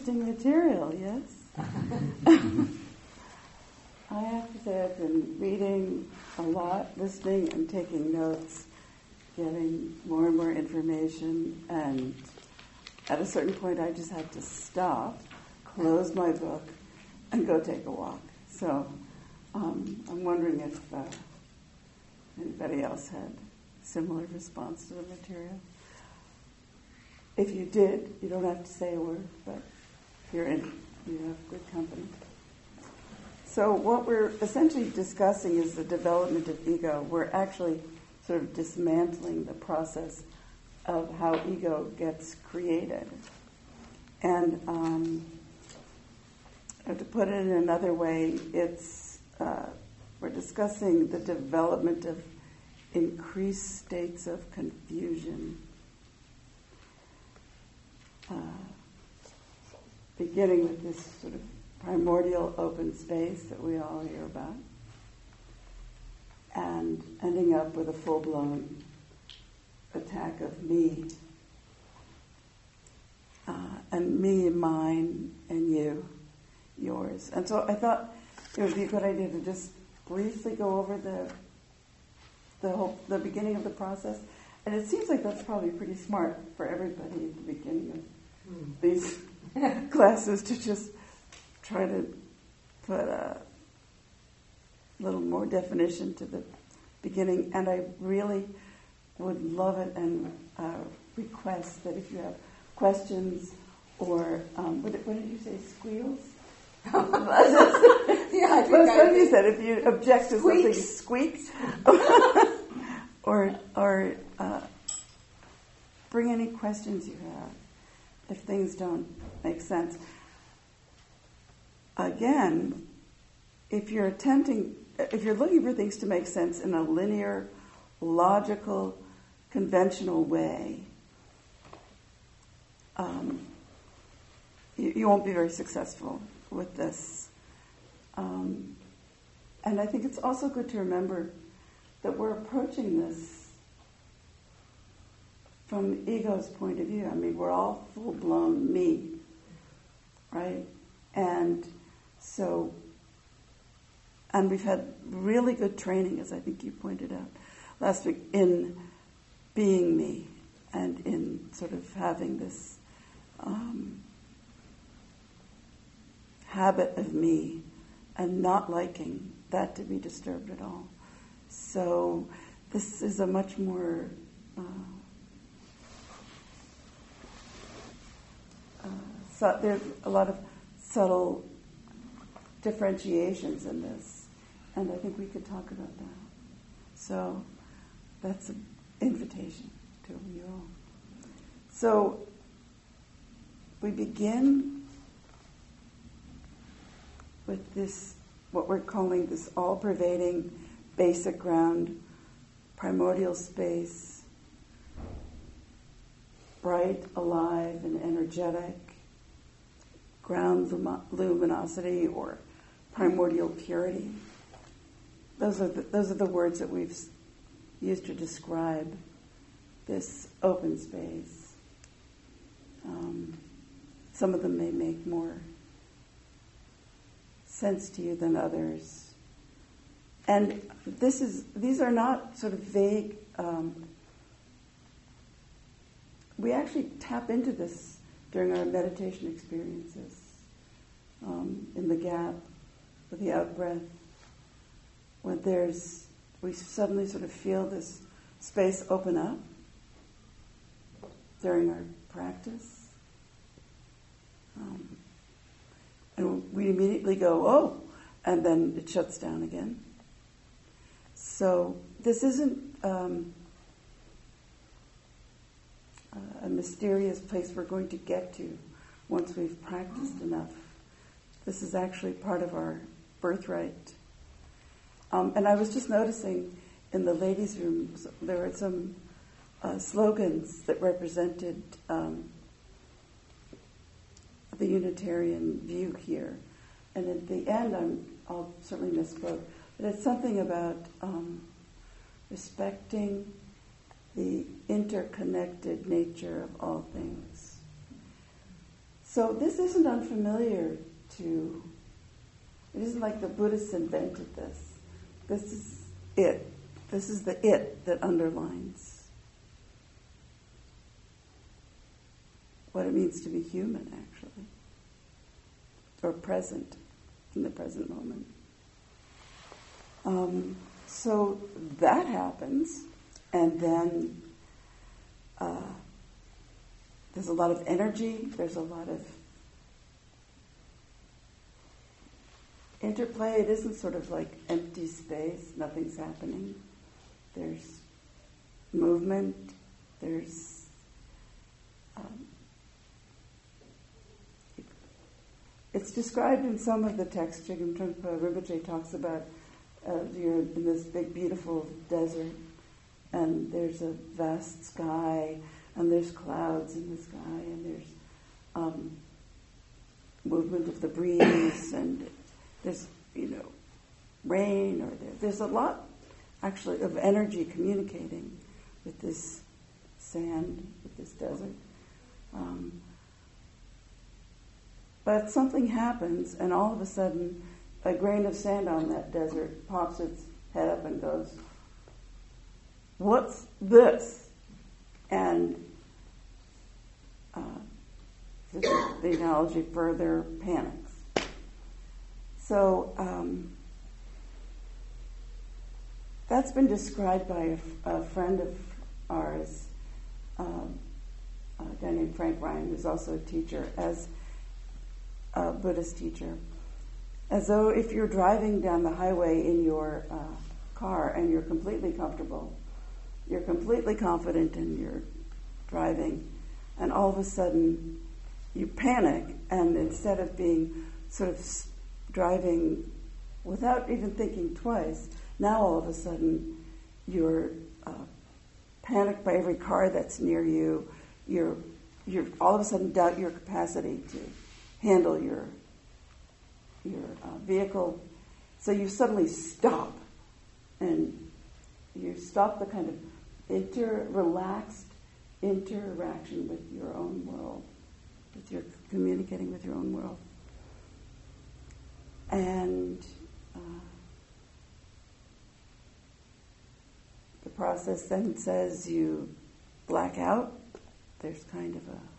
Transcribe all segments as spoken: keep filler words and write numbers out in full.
interesting material, yes? I have to say I've been reading a lot, listening and taking notes, getting more and more information, and at a certain point I just had to stop, close my book, and go take a walk. So um, I'm wondering if uh, anybody else had similar response to the material. If you did, you don't have to say a word, but if you're in, you have good company. So what we're essentially discussing is the development of ego. We're actually sort of dismantling the process of how ego gets created. And um, to put it in another way, it's uh, we're discussing the development of increased states of confusion, uh, beginning with this sort of primordial open space that we all hear about, and ending up with a full-blown attack of me, uh, and me and mine and you, yours. And so I thought it would be a good idea to just briefly go over the the whole the beginning of the process. And it seems like that's probably pretty smart for everybody at the beginning of mm. these classes to just try to put a little more definition to the beginning. And I really would love it and uh, request that if you have questions or, um, what, did, what did you say, squeals? Yeah, I think well, I somebody did. said if you object to something, squeaks. or or uh, bring any questions you have if things don't make sense. Again, if you're attempting, if you're looking for things to make sense in a linear, logical, conventional way, um, you, you won't be very successful with this. Um, and I think it's also good to remember that we're approaching this from ego's point of view. I mean, we're all full-blown me, right? And so, and we've had really good training, as I think you pointed out last week, in being me and in sort of having this um, habit of me and not liking that to be disturbed at all. So this is a much more uh, uh, so there's a lot of subtle differentiations in this, and I think we could talk about that. So that's an invitation to you all. So we begin with this, what we're calling this all-pervading basic ground, primordial space, bright, alive, and energetic, ground lum- luminosity, or primordial purity. Those are the, those are the words that we've used to describe this open space. Um, some of them may make more sense to you than others. And this is these are not sort of vague. Um, we actually tap into this during our meditation experiences, um, in the gap, with the out-breath, when there's, we suddenly sort of feel this space open up during our practice. Um, and we immediately go, oh, and then it shuts down again. So this isn't um, a mysterious place we're going to get to once we've practiced enough. This is actually part of our birthright. Um, and I was just noticing in the ladies' room, there were some uh, slogans that represented um, the Unitarian view here. And at the end, I'm, I'll certainly misspoke, but it's something about um, respecting the interconnected nature of all things. So this isn't unfamiliar to, it isn't like the Buddhists invented this. This is it. This is the it that underlines what it means to be human, actually, or present, in the present moment. Um, so that happens, and then uh, there's a lot of energy, there's a lot of interplay. It isn't sort of like empty space, nothing's happening. There's movement, there's um, it's described in some of the texts. Jigam Trungpa Rinpoche talks about uh, you're in this big, beautiful desert, and there's a vast sky, and there's clouds in the sky, and there's um, movement of the breeze, and there's, you know, rain, or there, there's a lot, actually, of energy communicating with this sand, with this desert. Um, but something happens, and all of a sudden, a grain of sand on that desert pops its head up and goes, "What's this?" And uh, the analogy further panics. So um, that's been described by a, a friend of ours, um, a guy named Frank Ryan, who's also a teacher, as a Buddhist teacher, as though if you're driving down the highway in your uh, car and you're completely comfortable, you're completely confident in your driving, and all of a sudden you panic, and instead of being sort of driving without even thinking twice, now all of a sudden you're uh, panicked by every car that's near you. You're you're all of a sudden doubt your capacity to handle your your uh, vehicle. So you suddenly stop, and you stop the kind of inter relaxed interaction with your own world, with your communicating with your own world. And uh, the process then says you black out. There's kind of a,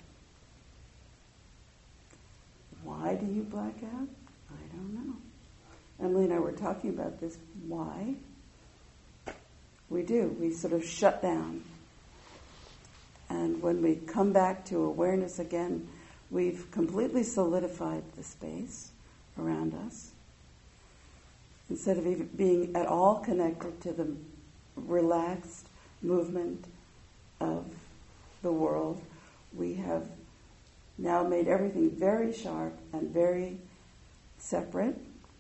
why do you black out? I don't know. Emily and I were talking about this. Why? We do. We sort of shut down. And when we come back to awareness again, we've completely solidified the space around us. Instead of even being at all connected to the relaxed movement of the world, we have now made everything very sharp and very separate.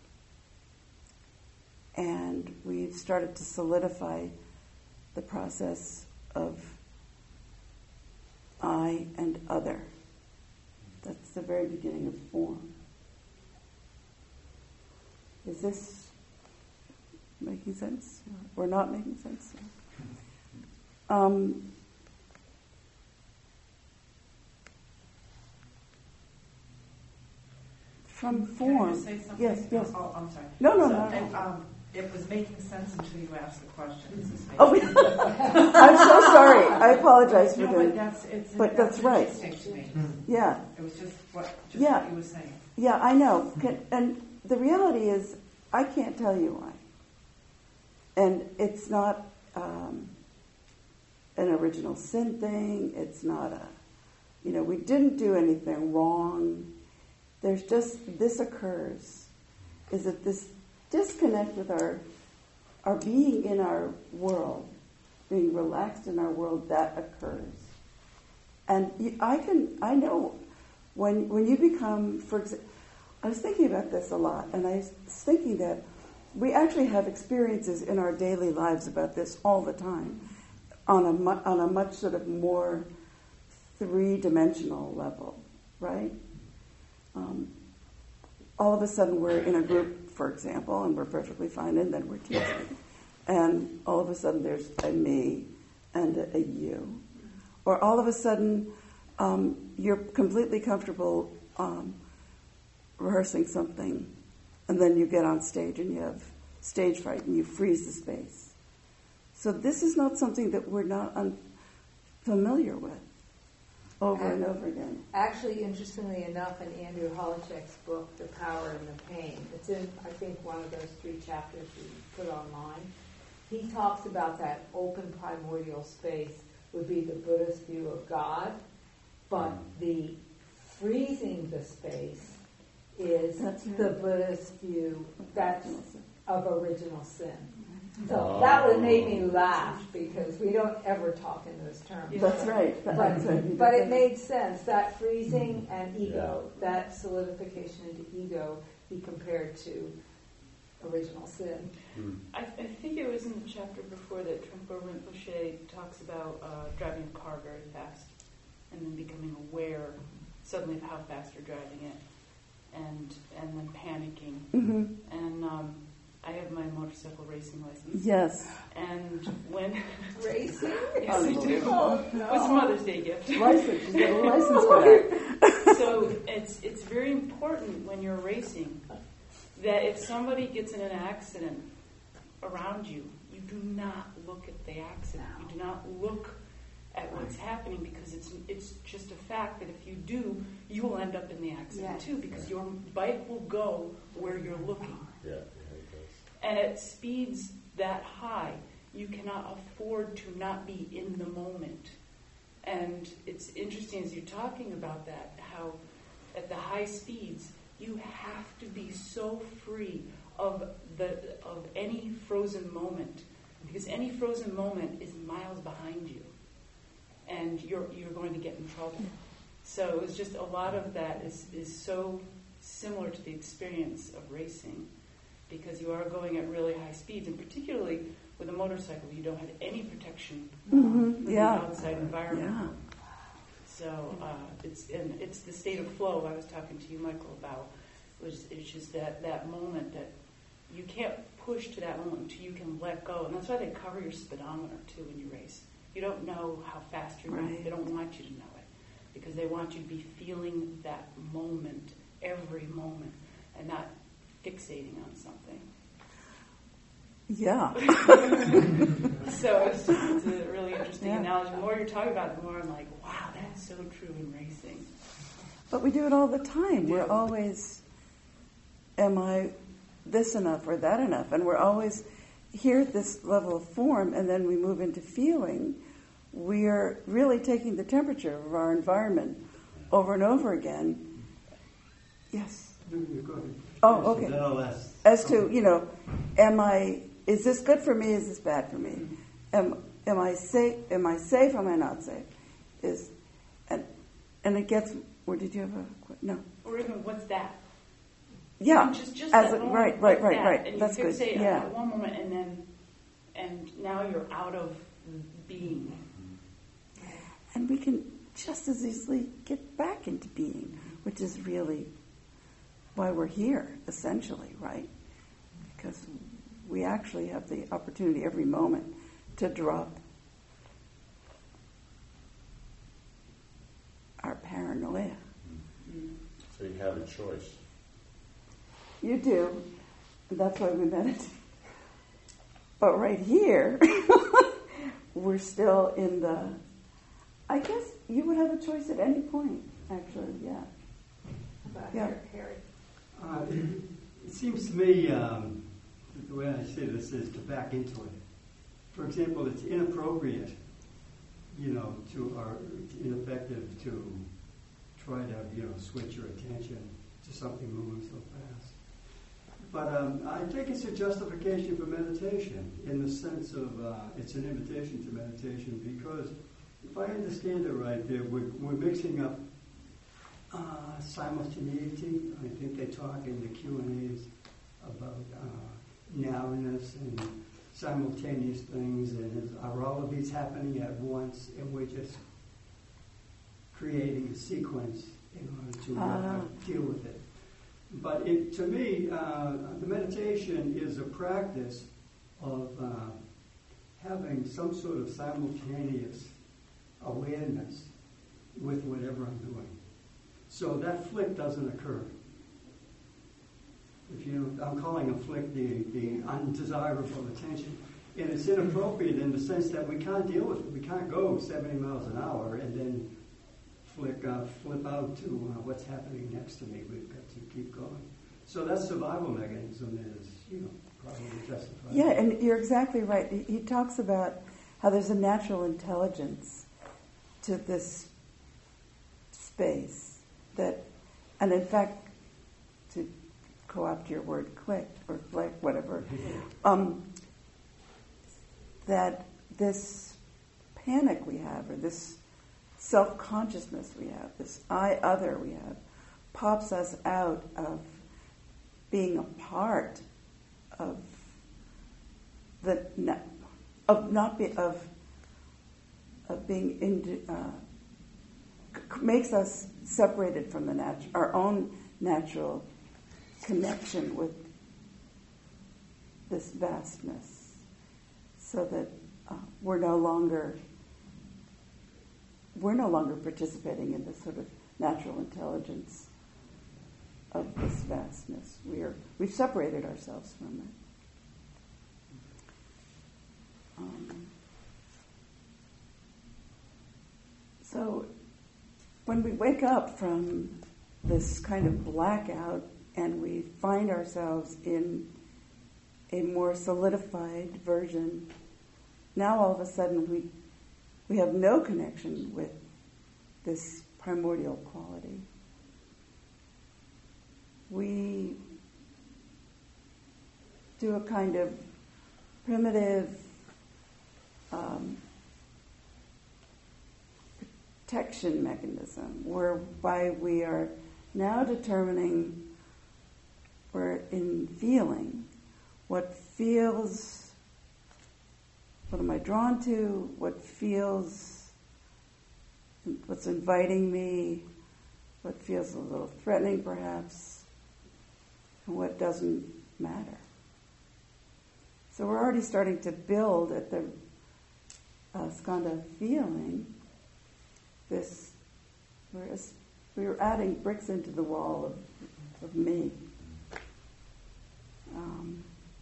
And we've started to solidify the process of I and other. That's the very beginning of form. Is this making sense? Or not making sense? Um, from form. Can I just say something? Yes, yes. Oh, I'm sorry. No, no, so, no. It, um, it was making sense until you asked the question. This is Oh, I'm so sorry. I apologize for no, doing but that's it's but that's, that's right. interesting to me. Yeah. It was just what just Yeah. what you were saying. Yeah, I know. Can, and the reality is, I can't tell you why. And it's not um, an original sin thing. It's not a, you know, we didn't do anything wrong. There's just, this occurs. Is that this disconnect with our, our being in our world, being relaxed in our world, that occurs. And you, I can, I know when when you become, for example, I was thinking about this a lot, and I was thinking that we actually have experiences in our daily lives about this all the time, on a mu- on a much sort of more three-dimensional level, right? Um, all of a sudden we're in a group, for example, and we're perfectly fine, and then we're teaching. And all of a sudden there's a me and a, a you. Or all of a sudden um, you're completely comfortable um, rehearsing something, and then you get on stage and you have stage fright and you freeze the space. So this is not something that we're not unfamiliar with over and, and over again. Actually, interestingly enough, in Andrew Holochek's book, The Power and the Pain, it's in, I think, one of those three chapters we put online. He talks about that open primordial space would be the Buddhist view of God, but the freezing the space is That's right. the Buddhist view that's of original sin. So that would make me laugh because we don't ever talk in those terms. That's right. But, That's right. but it made sense, that freezing and ego, that solidification into ego, he compared to original sin. I, I think it was in the chapter before that Trungpa Rinpoche talks about uh, driving a car very fast and then becoming aware suddenly of how fast you're driving it and and then panicking. Mm-hmm. And um, I have my motorcycle racing license. Yes. And when... Racing? Yes, I do. Oh, no. It was a Mother's Day gift. License. She's got a license for that. So it's it's very important when you're racing that if somebody gets in an accident around you, you do not look at the accident. You do not look at what's happening because it's it's just a fact that if you do, you will end up in the accident Yes. too because your bike will go where you're looking. Yeah, yeah, it does. And at speeds that high, you cannot afford to not be in the moment. And it's interesting as you're talking about that, how at the high speeds, you have to be so free of the of any frozen moment, because any frozen moment is miles behind you, and you're you're going to get in trouble. So it's just a lot of that is, is so similar to the experience of racing, because you are going at really high speeds, and particularly with a motorcycle, you don't have any protection Mm-hmm. from Yeah. the outside environment. Yeah. So uh, it's and it's the state of flow I was talking to you, Michael, about. Was it's just that, that moment that you can't push to that moment until you can let go, and that's why they cover your speedometer too when you race. You don't know how fast you're going. Right. They don't want you to know it because they want you to be feeling that moment every moment and not fixating on something. Yeah. So it's, it's a really interesting Yeah. analogy. The more you're talking about it, the more I'm like, wow, that's so true in racing. But we do it all the time. We're always, am I this enough or that enough? And we're always here at this level of form, and then we move into feeling. We're really taking the temperature of our environment over and over again. Yes. Oh, okay. Then I'll ask. As to, you know, am I, is this good for me, is this bad for me? Am am I safe, am I safe, am I not safe? Is, and and it gets, or did you have a, que- no. Or even, what's that? Yeah, Just, just as that a, moment, right, right, like right, that. right. And That's you good. fixate on Yeah, that one moment, and then, and now you're out of being. and we can just as easily get back into being, which is really why we're here, essentially, right? Because we actually have the opportunity every moment to drop our paranoia. So you have a choice. You do. That's why we meditate. But right here, we're still in the... I guess you would have a choice at any point, actually, yeah. How about Yeah. Harry? Uh, it, it seems to me um, that the way I see this is to back into it. For example, it's inappropriate, you know, to or it's ineffective to try to, you know, switch your attention to something moving so fast. But um, I think it's a justification for meditation in the sense of uh, it's an invitation to meditation because if I understand it right, there we're, we're mixing up uh, simultaneity. I think they talk in the Q and A's about uh, nowness and simultaneous things, and is, are all of these happening at once, and we're just creating a sequence in order to uh, Ah. deal with it. But it, to me, uh, the meditation is a practice of uh, having some sort of simultaneous awareness with whatever I'm doing. So that flick doesn't occur. If you, I'm calling a flick the, the undesirable attention. And it's inappropriate in the sense that we can't deal with it. We can't go seventy miles an hour and then flick, uh, flip out to uh, what's happening next to me. We've got to keep going. So that survival mechanism is, you know, probably justified. Yeah, and you're exactly right. He, he talks about how there's a natural intelligence to this space that, and in fact, to co-opt your word, click or flick, whatever, um, that this panic we have, or this self-consciousness we have, this I other we have, pops us out of being a part of the of not be of of being in, uh, c- makes us separated from the nat- our own natural connection with this vastness, so that uh, we're no longer we're no longer participating in this sort of natural intelligence of this vastness. We are we've separated ourselves from it. Um, so when we wake up from this kind of blackout and we find ourselves in a more solidified version, now all of a sudden we we have no connection with this primordial quality. We do a kind of primitive um, protection mechanism whereby we are now determining, we're in feeling what feels, what am I drawn to, what feels, what's inviting me, what feels a little threatening perhaps, and what doesn't matter. So we're already starting to build at the uh, skandha feeling this, we're, we're adding bricks into the wall of, of me. Um,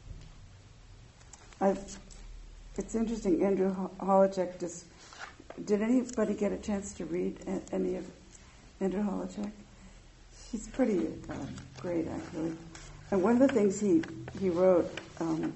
I've, it's interesting, Andrew Holacek just, did anybody get a chance to read any of Andrew Holacek? He's pretty uh, great, actually. And one of the things he, he wrote um,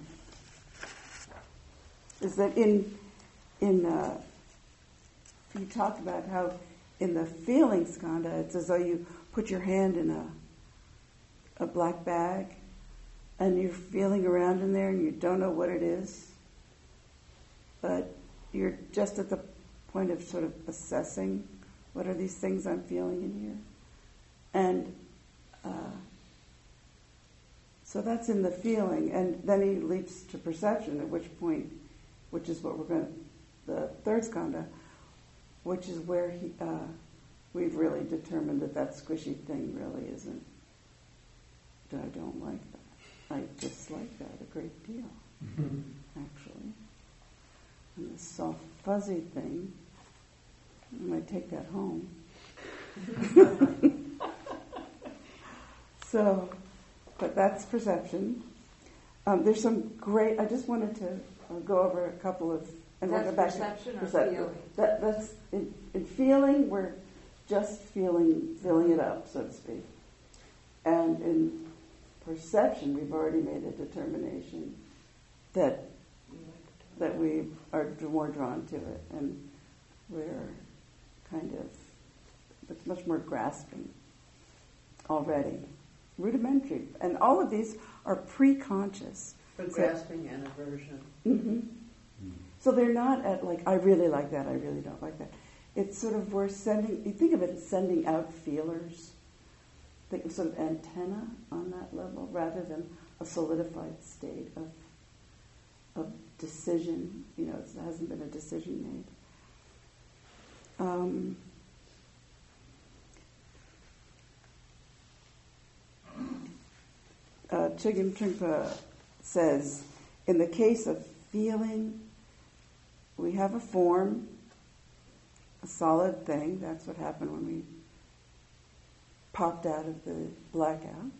is that in, in uh, he talked about how in the feeling skandha, it's as though you put your hand in a, a black bag and you're feeling around in there and you don't know what it is, but you're just at the point of sort of assessing what are these things I'm feeling in here. And uh, so that's in the feeling, and then he leaps to perception, at which point, which is what we're going to, the third skandha, which is where he, uh, we've really determined that that squishy thing really isn't, that I don't like that. I dislike that a great deal, mm-hmm. actually. And the soft, fuzzy thing, I might take that home. So, but that's perception. Um, there's some great, I just wanted to uh, go over a couple of, and that's we'll go back perception to or perception. feeling? That, that's, in, in feeling, we're just feeling, filling it up, so to speak. And in perception, we've already made a determination that that we are more drawn to it, and we're kind of, it's much more grasping already, rudimentary, and all of these are pre-conscious. For So- grasping and aversion. Mm-hmm. So they're not at like, I really like that, I really don't like that. It's sort of, we're sending, you think of it as sending out feelers, think of sort of antenna on that level, rather than a solidified state of of decision. You know, it hasn't been a decision made. Um, uh, Chögyam Trungpa says, in the case of feeling, we have a form, a solid thing. That's what happened when we popped out of the blackout,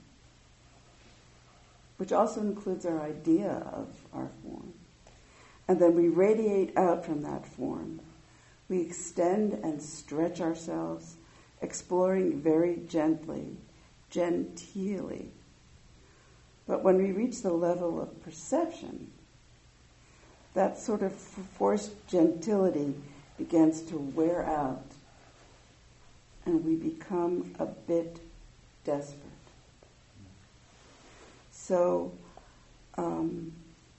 which also includes our idea of our form. And then we radiate out from that form. We extend and stretch ourselves, exploring very gently, genteelly. But when we reach the level of perception, that sort of forced gentility begins to wear out, and we become a bit desperate. So, um,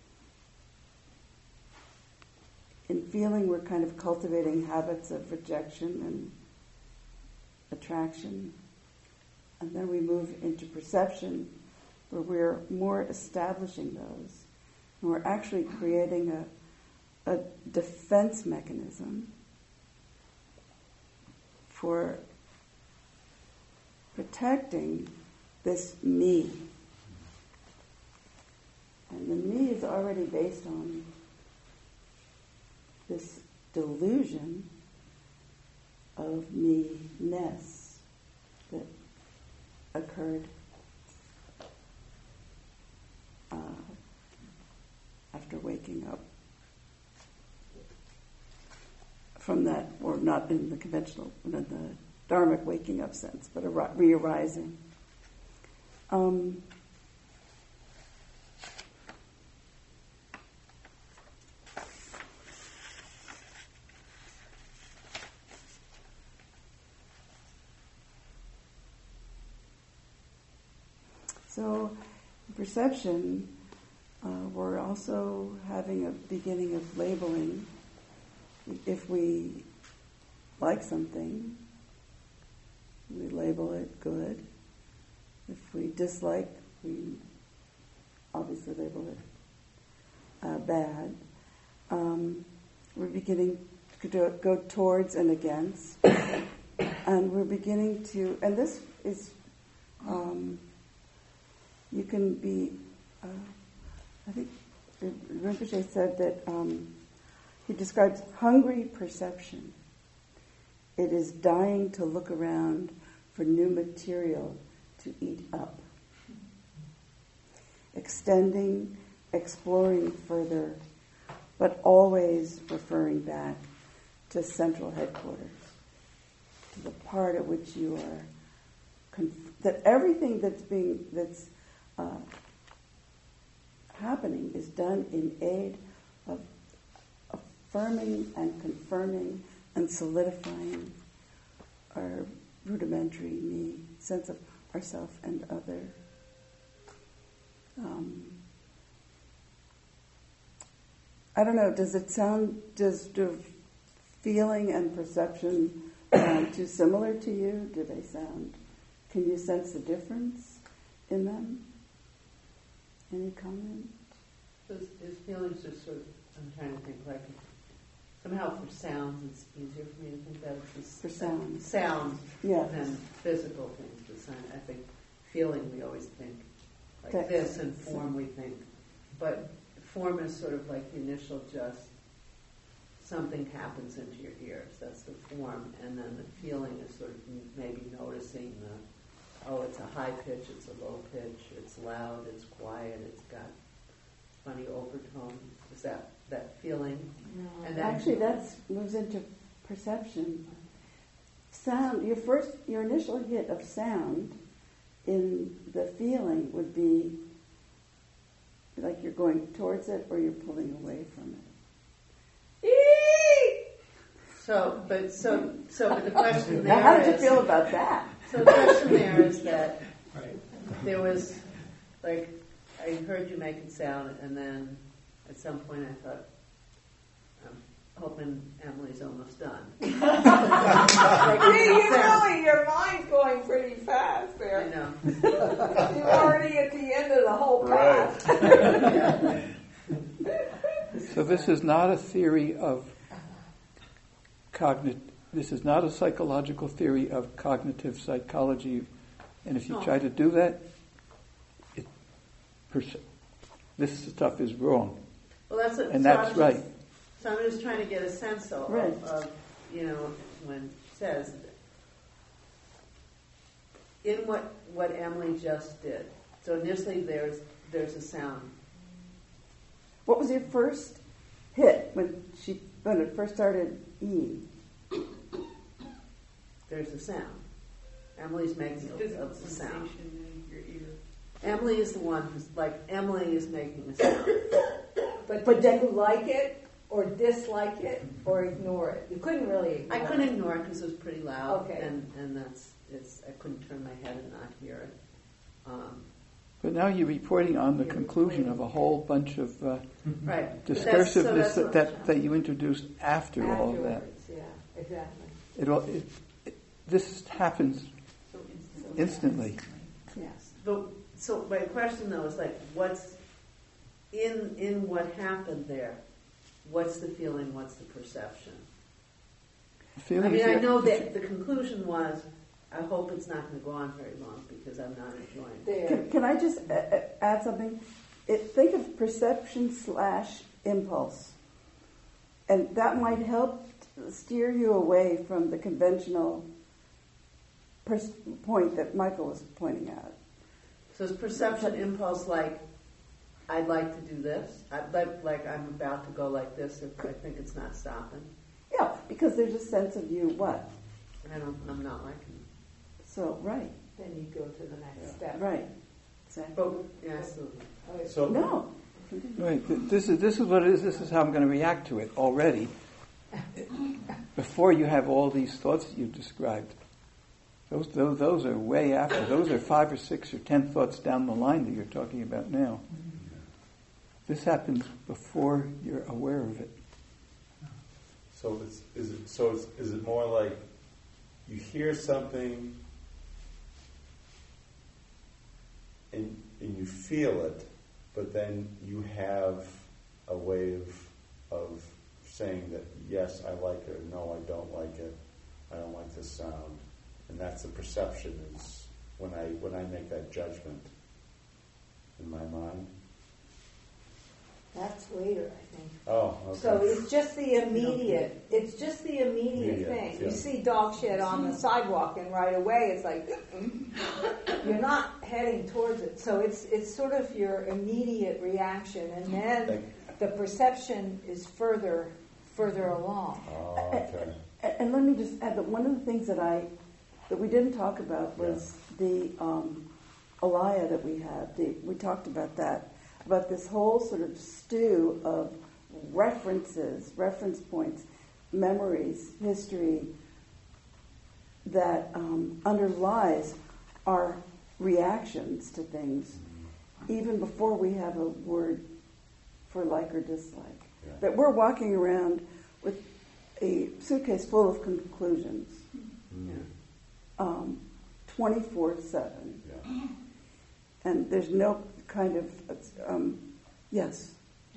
in feeling, we're kind of cultivating habits of rejection and attraction. And then we move into perception, where we're more establishing those. And we're actually creating a, a defense mechanism for protecting this me. And the me is already based on this delusion of me-ness that occurred uh, after waking up from that, or not in the conventional, in the dharmic waking up sense, but a re-arising. Um, So, perception, uh, we're also having a beginning of labeling. If we like something, we label it good. If we dislike, we obviously label it uh, bad. Um, we're beginning to do, go towards and against. And we're beginning to, and this is... Um, You can be, uh, I think Rinpoche said that um, he describes hungry perception. It is dying to look around for new material to eat up. Extending, exploring further, but always referring back to central headquarters, to the part at which you are, conf- that everything that's being, that's Uh, happening is done in aid of affirming and confirming and solidifying our rudimentary me, sense of ourself and other. Um, I don't know, does it sound, does do feeling and perception sound too similar to you? Do they sound, can you sense the difference in them? Any comment? His, his feelings just sort of, I'm trying to think, like, somehow for sounds it's easier for me to think that it's just for sounds. sounds Yes. than physical things. But sound, I think feeling we always think like Text. this, and form we think. But form is sort of like the initial just something happens into your ears. That's the form. And then the feeling is sort of maybe noticing the, oh, it's a high pitch, it's a low pitch, it's loud, it's quiet, it's got funny overtones. Is that that feeling? No. And then, Actually, that moves into perception. Sound, your first, your initial hit of sound in the feeling would be like you're going towards it or you're pulling away from it. so, but so, so, but the question Now, there how did you is- feel about that? So the question there is that Right. there was, like, I heard you making sound, and then at some point I thought, I'm hoping Emily's almost done. Like, See, you sound. really, your mind's going pretty fast I there. know. You're already at the end of the whole Right. path. So this is not a theory of cognit. This is not a psychological theory of cognitive psychology, and if you No. try to do that, it, pers- this stuff is wrong, Well, that's what, and so that's I'm right. Just, so I'm just trying to get a sense of, Right. of, you know, when it says in what, what Emily just did. So initially there's there's a sound. What was your first hit when she when it first started E? There's a sound. Emily's making a, Physical a sound. sensation in your ear. Emily is the one who's like Emily is making a sound. But, but did you like it, or dislike it, or ignore it? You couldn't really ignore I it. couldn't ignore it because it was pretty loud, Okay. and, and that's it's. I couldn't turn my head and not hear it. Um, But now you're reporting on the conclusion of a whole bunch of uh, right. But that's- so discursiveness that's that, what that, I'm that you introduced after all of that. Afterwards, yeah, exactly. It all, it, it, this happens So instantly. instantly. Yes. But so my question though is like, what's in in what happened there? What's the feeling? What's the perception? The feeling I mean, is I that- know that the conclusion was, I hope it's not going to go on very long because I'm not enjoying it. There. Can, can I just uh, uh, add something? It, think of perception slash impulse, and that might help steer you away from the conventional pers- point that Michael was pointing out. So is perception impulse like, I'd like to do this? I'd like, like I'm about to go like this if I think it's not stopping? Yeah, because there's a sense of you what? I don't, I'm not liking it. So, right, Then you go to the next step. right. Exactly. But, yeah, absolutely. Okay. So, No. Right. th- This is this is what it is. This is how I'm going to react to it already. Before you have all these thoughts that you've described, those, those those are way after. Those are five or six or ten thoughts down the line that you're talking about now. This happens before you're aware of it. so it's, is it so it's, is it more like you hear something and, and you feel it, but then you have a way of of saying that yes, I like it, or no, I don't like it, I don't like this sound, and that's the perception is when I when I make that judgment in my mind. That's later, I think. Oh, okay. So it's just the immediate, it's just the immediate Immediate, thing. You yeah. see dog shit on the sidewalk and right away it's like, you're not heading towards it. So it's it's sort of your immediate reaction, and then Thank- the perception is further further along. Oh, okay. And, and let me just add that one of the things that I that we didn't talk about was the um, alaya that we had. The, we talked about that, about this whole sort of stew of references, reference points, memories, history that um, underlies our reactions to things, even before we have a word for like or dislike. Yeah. That we're walking around with a suitcase full of conclusions, Mm. um, twenty-four seven. Yeah. And there's no kind of, um, yes.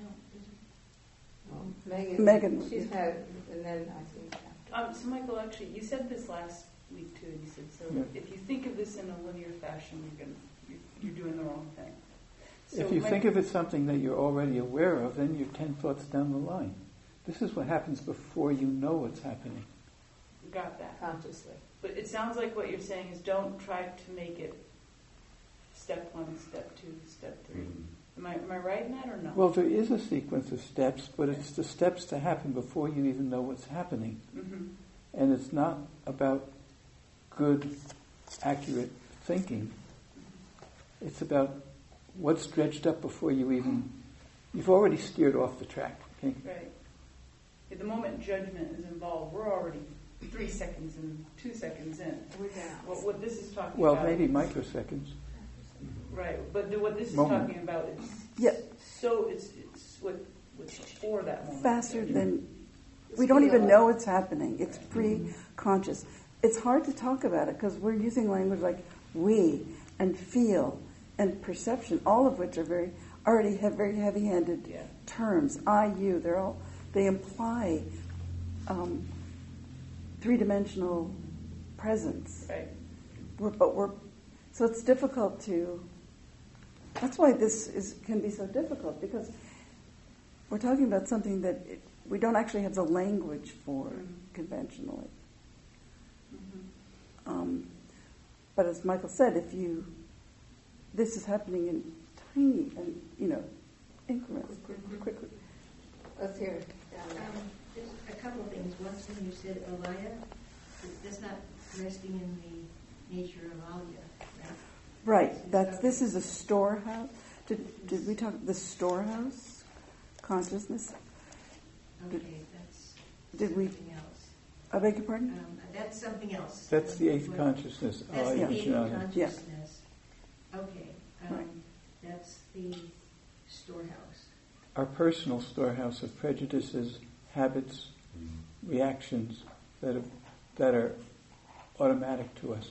Um, Megan, Megan. she's had, and then I think. Um, so, Michael, actually, you said this last week too. You said so. Yeah. If you think of this in a linear fashion, you're going you're, you're doing the wrong thing. So If you my- think of it something that you're already aware of, then you're ten thoughts down the line. This is what happens before you know what's happening. got that. Consciously. But it sounds like what you're saying is don't try to make it step one, step two, step three. Mm. Am I, am I right in that or no? Well, there is a sequence of steps, but it's the steps to happen before you even know what's happening. Mm-hmm. And it's not about good, accurate thinking. It's about what's dredged up before you even... You've already steered off the track. Okay? Right. At the moment judgment is involved, we're already three seconds and two seconds in. We're down. What, what this is talking Well, about... maybe microseconds. Right, but the, what this is Moment. talking about is Yeah. so it's it's what what's before that moment. Faster than, we don't even know it's happening. It's pre-conscious. It's hard to talk about it because we're using language like we and feel and perception, all of which are very, already have very heavy-handed Yeah. terms. I, you, they're all, they imply um, three-dimensional presence. Right. We're, but we're, so it's difficult to, that's why this is can be so difficult, because we're talking about something that it, we don't actually have the language for Mhm. conventionally. Mm-hmm. Um, but as Michael said, if you, this is happening in tiny and, you know, increments, quickly. Let's hear it. Down there. Um, Just a couple of things. One thing you said, Alaya, that's not resting in the nature of Alaya, right? Right, that's, this is a storehouse. Did, did we talk, the storehouse consciousness? Okay, that's Did we, something else. I beg your pardon? Um, that's something else. That's the eighth What- consciousness. That's Alaya the eighth Jnana. consciousness. Okay, um, Right. that's the storehouse. Our personal storehouse of prejudices, habits, reactions that, have, that are automatic to us,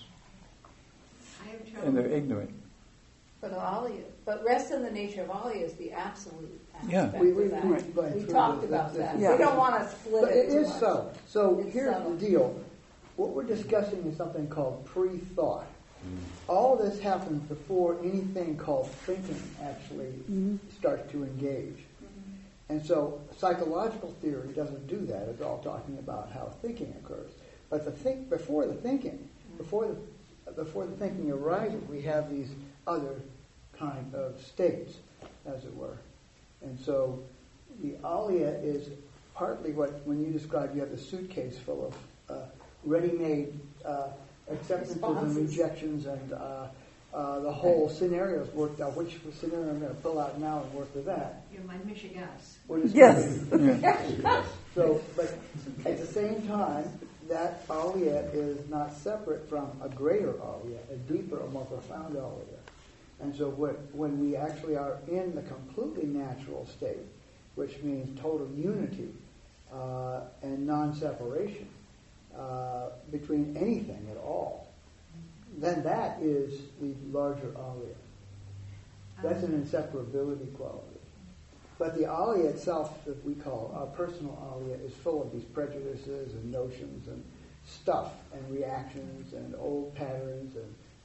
I have trouble. and they're ignorant. But Alaya, but rest in the nature of Alaya is the absolute Yeah. aspect We- we- of that. we've gone We through talked this. about This- that. Yeah. We don't want to split But it it too is much. so. So It's here's subtle. the deal. What we're discussing is something called pre-thought. All this happens before anything called thinking actually Mhm. starts to engage. And so psychological theory doesn't do that. It's all talking about how thinking occurs. But the think before the thinking, before the before the thinking arises, we have these other kind of states, as it were. And so the Alaya is partly what, when you describe, you have the suitcase full of uh, ready-made uh, acceptances Responses. and rejections, and uh, uh, the whole scenario is worked out. Which scenario I'm going to pull out now and work with that? You're my Michigas. We're just Yes. Yeah. So, but at the same time, that Alaya is not separate from a greater Alaya, a deeper, a more profound Alaya. And so what, when we actually are in the completely natural state, which means total unity uh, and non-separation uh, between anything at all, then that is the larger Alaya. That's an inseparability quality. But the Alaya itself, that we call our personal Alaya, is full of these prejudices and notions and stuff and reactions and old patterns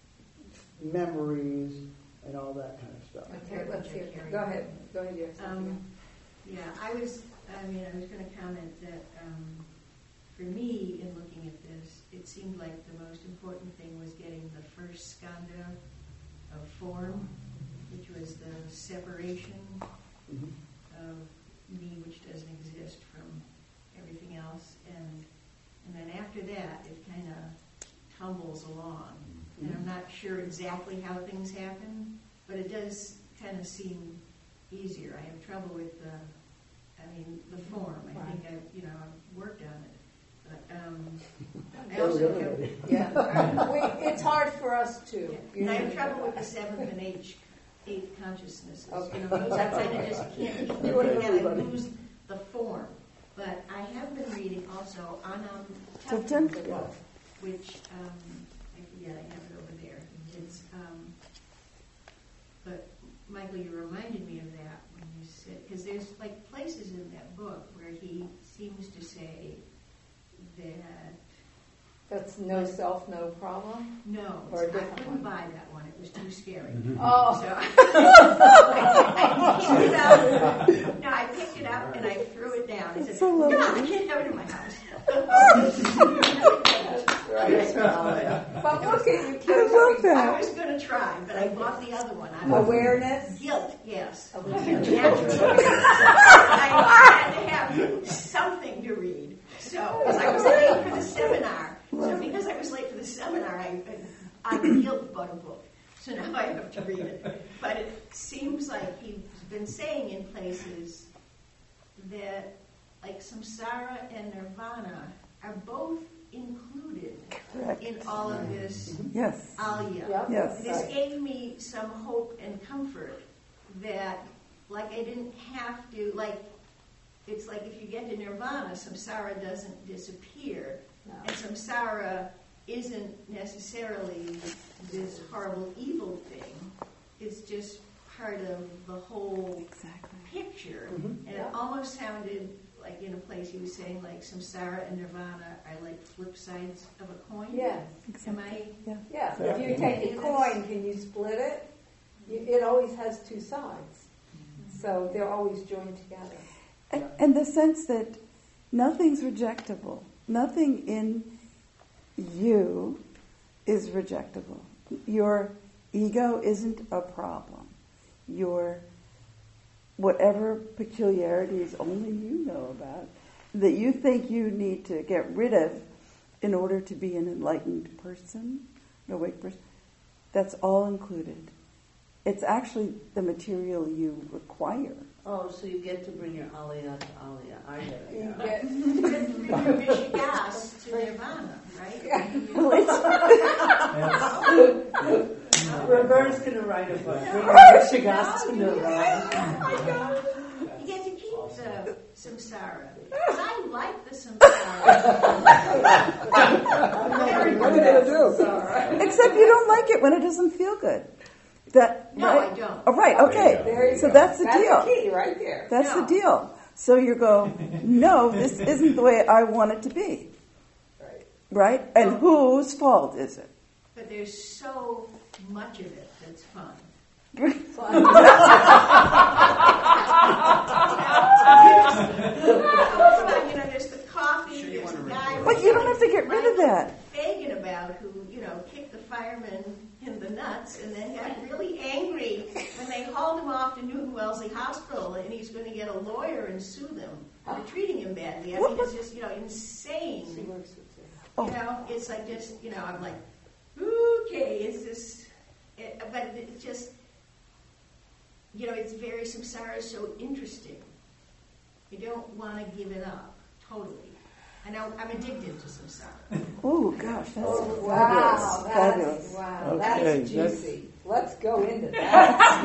and memories and all that kind of stuff. Okay, let's hear it. Go ahead. Go ahead, you have something. Um, yeah, I was, I mean, I was going to comment that um, for me, in looking at this, it seemed like the most important thing was getting the first skanda of form, which was the separation Mhm. of me, which doesn't exist, from everything else, and and then after that, it kind of tumbles along, and I'm not sure exactly how things happen, but it does kind of seem easier. I have trouble with the, I mean, the form. I think I, you know, I've worked on it, but um, I also have, Yeah, we, it's hard for us too. yeah, and I have trouble with the seventh and eighth, eighth consciousnesses. Okay. You know, those I kind of just can't keep them You and together. I everybody. lose the form. But I have been reading also Anam So Tupten's Tim- book, which, um, I, yeah, I have it over there. It's, um, but Michael, you reminded me of that when you said, because there's like places in that book where he seems to say that That's no self, no problem. no, Or a I different couldn't one. buy that one. It was too scary. Oh, So I picked it up. No, I picked it up and I threw it down. I said, So "No, lovely. I can't have it in my house." right. But look at you. I Keep love I that. was going to try, but I bought the other one. I awareness. Guilt, yes. Awareness. Natural. I had to have something to read. So, because I was late for the seminar. So, because I was late for the seminar, I, I guilt bought a book. So now I have to read it. But it seems like he's been saying in places that, like, samsara and nirvana are both included Correct. in all of this Yes. aliyah. Yep. Yes. This gave me some hope and comfort that, like, I didn't have to, like, it's like if you get to nirvana, samsara doesn't disappear. No. And samsara isn't necessarily this horrible evil thing. It's just part of the whole Exactly. picture. Mhm. And Yeah. it almost sounded like in a place he was saying, like, samsara and nirvana are like flip sides of a coin. Yes. Am I? Yeah. Yeah. If you take a coin, can you split it? You, it always has two sides. So they're always joined together. And, and the sense that nothing's rejectable. Nothing in you is rejectable. Your ego isn't a problem. Your whatever peculiarities only you know about, that you think you need to get rid of in order to be an enlightened person, an awake person, that's all included. It's actually the material you require. Oh, so you get to bring your Aliyah to Aliyah. I get it. You Yeah. get your Vishagas to Nirvana, right? Roberta's going to write a book. Bring your Shagas to Nirvana. Oh my God. You get to keep the samsara. Because I like the samsara. What are you going to do? Except you don't like it when it doesn't feel good. That No, right? I don't. Oh, right. Okay. There you So go. that's the That's deal. the key right there. That's No. the deal. So you go, no, this isn't the way I want it to be. Right. Right? And whose fault is it? But there's so much of it that's fun. You know, there's the coffee, there's the guy. But you don't have to get rid of that. Fagan about who, you know, kicked the fireman in the nuts and then got really angry when they hauled him off to Newton Wellesley Hospital and he's going to get a lawyer and sue them for treating him badly. I mean, it's just, you know, insane. You know, it's like just, you know, I'm like, okay, it's just, it, but it's just, you know, it's very, samsara is so interesting. You don't want to give it up, totally. I know, I'm addicted to samsara. Oh, gosh, that's Oh, wow, fabulous. that's, Fabulous. wow, Okay, that's that's- juicy. Let's go into that.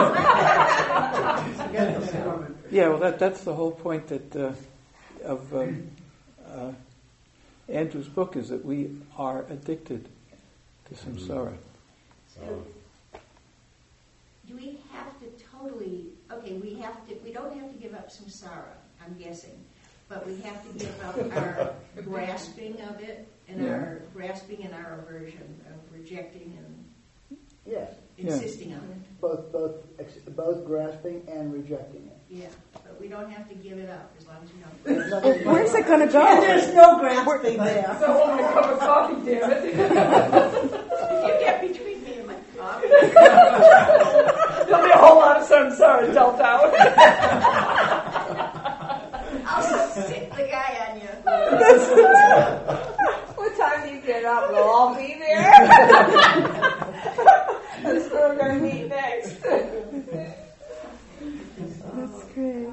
Yeah, well, that that's the whole point that uh, of um, uh, Andrew's book is that we are addicted to samsara. So, Do we have to totally, okay, we have to, we don't have to give up samsara, I'm guessing, but we have to give up our grasping of it and Yeah. our grasping and our aversion of rejecting and Yes, insisting on it. both both ex- both grasping and rejecting it. Yeah, but we don't have to give it up as long as we don't. There's nothing- Where's it going to go? There's no grasping there. So want a cup of coffee, damn it. You get between me and my coffee. There'll be a whole lot of samsara dealt out. I'll stick the guy on you. What time do you get up? We'll all be there. That's where we're going to meet next. That's great.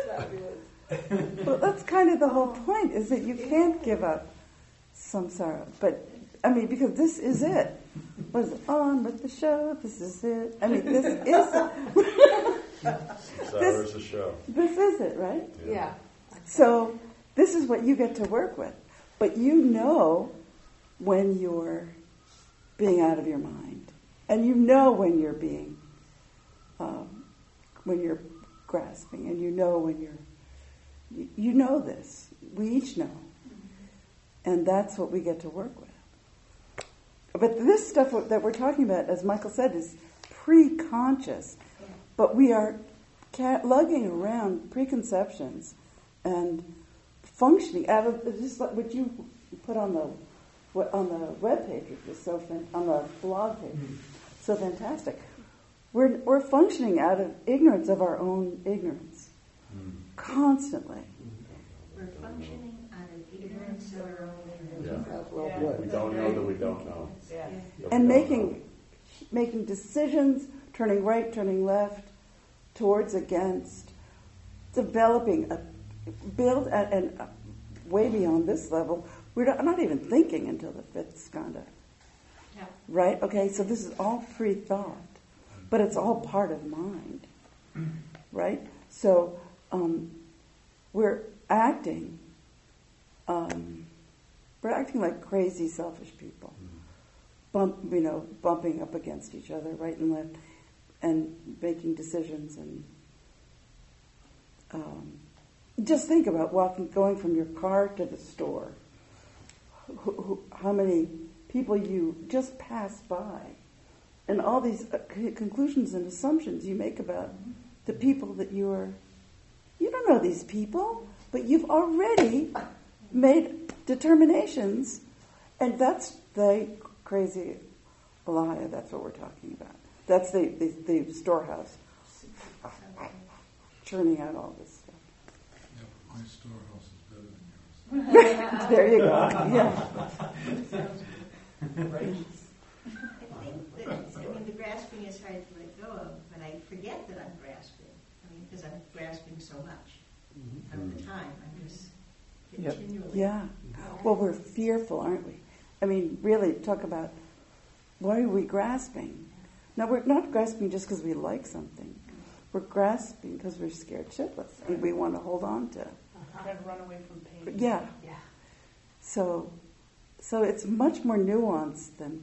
Well, that's kind of the whole point, is that you can't give up samsara. But, I mean, because this is it. Was on with the show, this is it. I mean, this is samsara is a show. this is it, right? Yeah. So this is what you get to work with. But you know when you're being out of your mind. And you know when you're being, um, when you're grasping. And you know when you're, you, you know this. We each know. And that's what we get to work with. But this stuff that we're talking about, as Michael said, is pre-conscious. But we are ca- lugging around preconceptions and functioning out of just like what you put on the what, on the web page, which was so fan- on the blog page, mm-hmm. so fantastic. We're we're functioning out of ignorance of our own ignorance, mm. constantly. We're functioning out of ignorance of our own ignorance. Yeah. That's well Yeah. put. We don't know that we don't know. Yeah. That we And don't making know. making decisions, turning right, turning left, towards, against, developing a build and, and way beyond this level. We're not, not even thinking until the fifth skanda, Yeah. right? Okay, so this is all free thought, but it's all part of mind, right? So um, we're acting, um, we're acting like crazy, selfish people. Bump, you know, bumping up against each other, right and left, and making decisions. And um, just think about walking, going from your car to the store. Who, who, how many people you just passed by, and all these uh, c- conclusions and assumptions you make about the people that you are. You don't know these people, but you've already made determinations, and that's the crazy Alaya, that's what we're talking about. That's the, the, the storehouse, churning out all this stuff. Yeah, but my storehouse is better than yours. There you go. Yeah. I think that, I mean, the grasping is hard to let go of, but I forget that I'm grasping. I mean, because I'm grasping so much of the time. I'm just Yep. continually. Yeah. Well, we're fearful, aren't we? I mean, really, talk about why are we grasping? Now, we're not grasping just because we like something. We're grasping because we're scared shitless and we want to hold on to. Trying to run away from pain. Yeah. Yeah. So, so it's much more nuanced than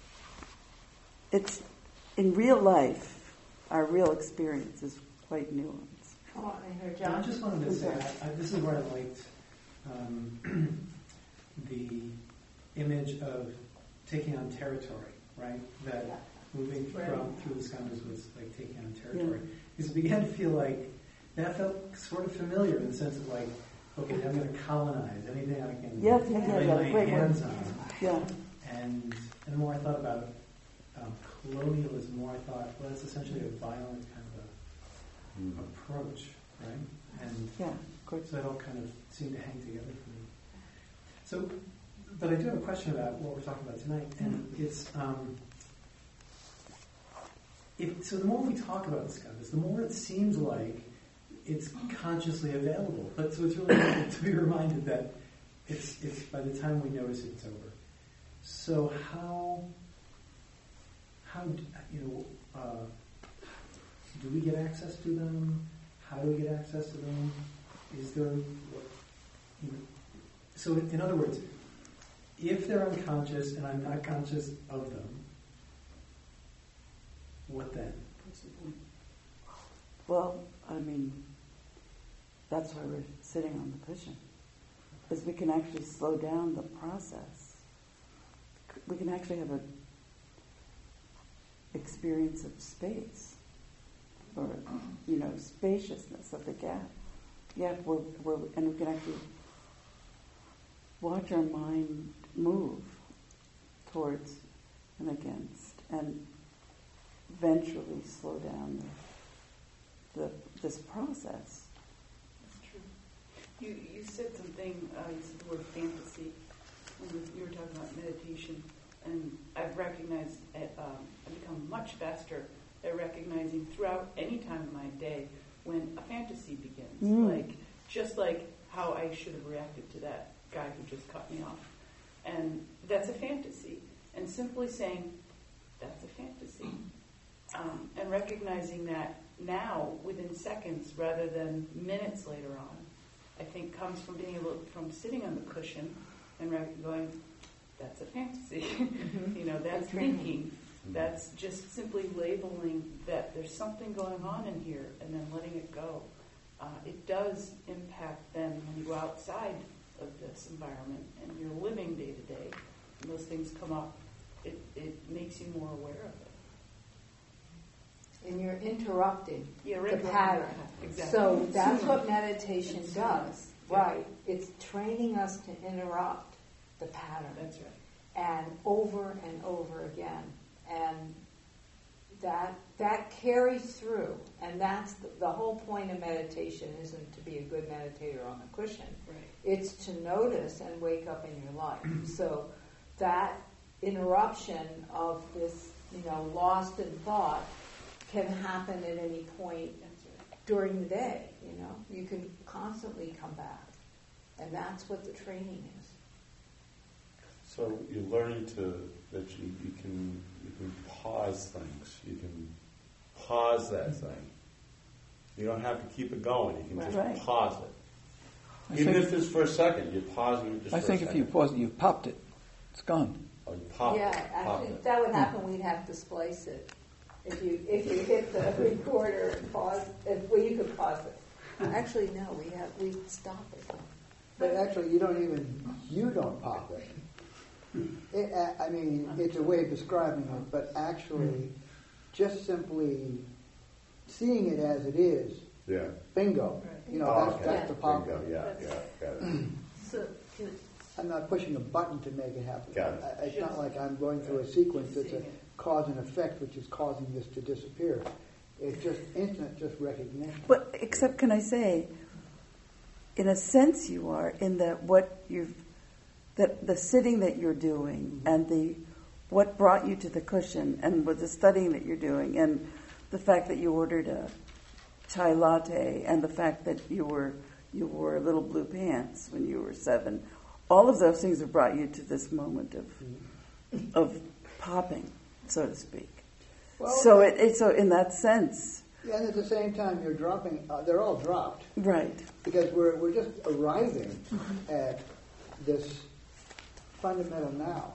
it's in real life. Our real experience is quite nuanced. Oh, I heard John, I John. just wanted to say, I, I, this is where I liked um, the image of taking on territory, right? That Yeah. moving Right. from through the Skandhas was like taking on territory. Yeah. Because it began to feel like that felt sort of familiar in the sense of like, okay, I'm going to colonize anything I can Yeah, yeah, yeah, lay yeah, my great hands word. on. Yeah. And, and the more I thought about um, colonialism, the more I thought, well, it's essentially a violent kind of a Mm. approach, right? And Yeah. Of course. so it all kind of seemed to hang together for me. So, but I do have a question about what we're talking about tonight, and it's um, if, so the more we talk about this kind of this, the more it seems like it's consciously available. But so it's really important to be reminded that it's it's by the time we notice it, it's over. So how how d- you know uh, do we get access to them? How do we get access to them? Is there what, you know, so in other words, if they're unconscious and I'm not conscious of them, what then? Well, I mean, that's why we're sitting on the cushion, is we can actually slow down the process. We can actually have an experience of space, or, you know, spaciousness of the gap. Yeah, we're, we're, and we can actually watch our mind move towards and against, and eventually slow down the, the this process. That's true. You you said something, uh, you said the word fantasy, when you were talking about meditation, and I've recognized, it, um, I've become much faster at recognizing throughout any time of my day when a fantasy begins. Mm. Like, just like how I should have reacted to that guy who just cut me off. And that's a fantasy. And simply saying, that's a fantasy. Um, and recognizing that now, within seconds, rather than minutes later on, I think comes from being able, from sitting on the cushion and rec- going, that's a fantasy. Mm-hmm. You know, that's thinking. That's just simply labeling that there's something going on in here and then letting it go. Uh, it does impact then when you go outside of this environment and you're living day to day and those things come up, it, it makes you more aware of it. And you're interrupting Yeah, the interrupting pattern. the- exactly. So that's what meditation It's does, yeah. right? It's training us to interrupt the pattern. That's right. And over and over again. And that that carries through. And that's the, the whole point of meditation isn't to be a good meditator on the cushion. Right. It's to notice and wake up in your life. So that interruption of this, you know, lost in thought can happen at any point during the day, you know. You can constantly come back. And that's what the training is. So you're learning to that you, you can you can pause things. You can pause that thing. You don't have to keep it going. You can just Right. pause it. I Even think- if it's for a second, you're pausing it just I for think a if second. you pause it, you've popped it. It's gone. Oh, you pop yeah, it. Pop actually, it. if that would happen, we'd have to splice it. If you if you hit the recorder and pause, if, well, you could pause it. Actually, no, we have we stop it. But actually, you don't even, you don't pop it. It, I I mean, it's a way of describing it, but actually, just simply seeing it as it is, Yeah. bingo. Right. You know, Oh, that's, okay. that's the pop. Bingo. Yeah, yeah, got it. So, can, I'm not pushing a button to make it happen. Got it. I- It's not like I'm going through a sequence that's a, cause and effect which is causing this to disappear. It's just instant, just recognition. But except, can I say, in a sense, you are in that what you've, that the sitting that you're doing, mm-hmm. and the what brought you to the cushion, and with the studying that you're doing, and the fact that you ordered a chai latte, and the fact that you were you wore little blue pants when you were seven, all of those things have brought you to this moment of mm-hmm. of popping, so to speak. Well, so it, it so in that sense. Yeah, and at the same time, you're dropping. Uh, they're all dropped, right? Because we're we're just arriving mm-hmm. at this fundamental now.